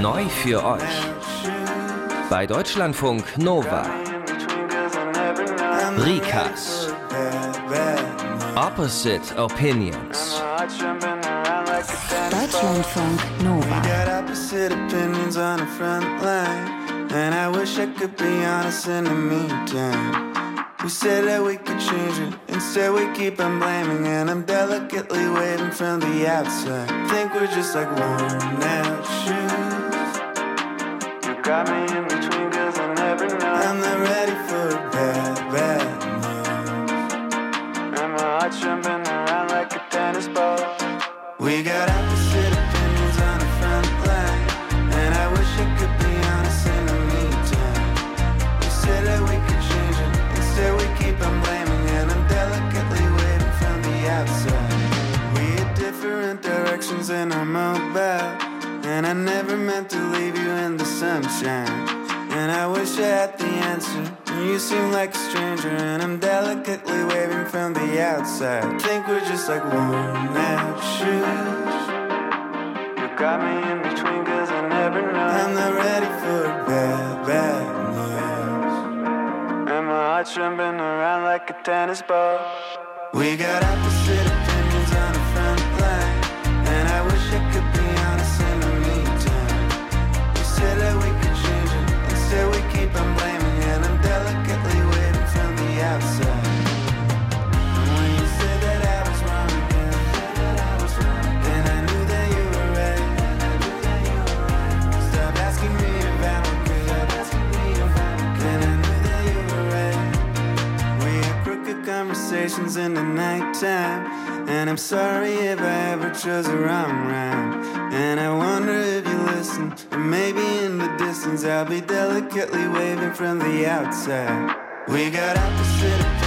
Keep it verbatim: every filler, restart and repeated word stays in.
Neu für euch. Bei Deutschlandfunk Nova. Recast. Opposite Opinions. Deutschlandfunk Nova. And I wish I could be honest in the meantime. We said that we could change it, instead we keep on blaming. And I'm delicately waving from the outside. Think we're just like worn out shoes. You got me in between cause I never know. I'm not ready for bad, bad news. And my heart's jumping around like a tennis ball. We got opposite opinions on the front line. And I wish I could be honest in the meantime. We said that we could change it, instead we keep on blaming. And I'm delicately waiting from the outside. We had different directions and I'm mobile. And I never meant to leave you in the sunshine. And I wish I had the answer. You seem like a stranger. And I'm delicately waving from the outside. Think we're just like worn out shoes. You got me in between cause I never know. I'm not ready for bad, bad news. And my heart's jumping around like a tennis ball. We got opposite opinions on the front line. And I wish I could be honest in the meantime. We said that we could change it, instead we keep on blaming. And I'm delicately waiting from the outside. And when you said that I was wrong again, then I knew that you were right. Stop asking me if I'm okay. Then I knew that you were right. We had crooked conversations in the nighttime. And I'm sorry if I ever chose the wrong rhyme. And I wonder if you listen. And maybe in the distance I'll be delicately waving from the outside. We got opposite opinions.